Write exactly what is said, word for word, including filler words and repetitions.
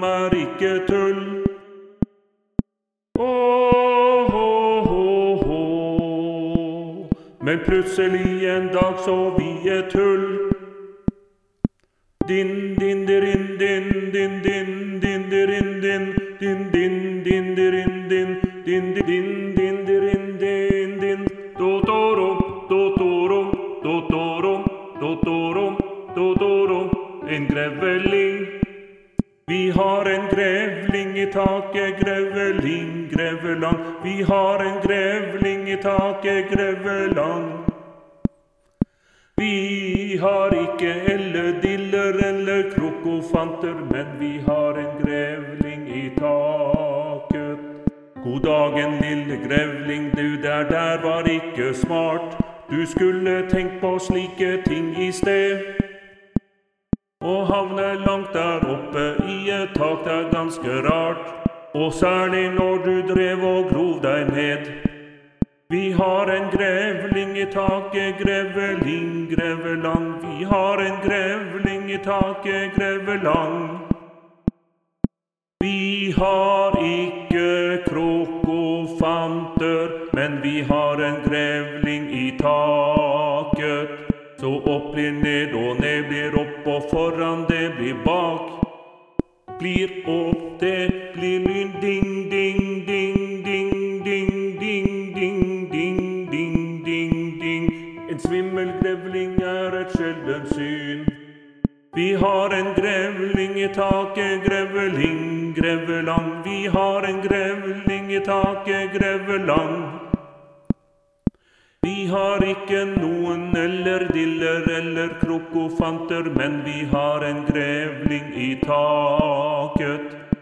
er ikke tull. Åh, åh, åh, åh. Men plutselig en dag så vi et hull. Din, din, dirin, din, din, din, din, dirin, din, din, din, din, dirin, din, din, din, din, dirin, din, din, dotoro, dotoro, dotoro, dotoro, dotoro, en grevling. Vi har en grevling i taket, greveling, grevelang. Vi har en grevling i taket, grevelang. Vi har ikke ellediller eller krokofanter, men vi har en grevling i taket. God dagen, lille grevling, du der der var ikke smart. Du skulle tenkt på slike ting i sted. Å havne langt der oppe i et tak, det er ganske rart. Og særlig når du drev og grov deg ned. Vi har en grevling i taket, greveling, grevelang. Vi har en grevling i taket, grevelang. Vi har ikke krokofanter, men vi har en grevling i taket. Så opp blir ned og ned blir opp, og foran det blir bak. Blir opp, det blir lyn, ding, ding, ding, ding, ding, ding, ding, ding, ding, ding, ding. En svimmel grevling er et sjeldent syn. Vi har en grevling i taket, greveling, grevelang. Vi har en grevling i taket, grevelang. Vi har ikke noen eller diller eller krokofanter, men vi har en grevling i taket.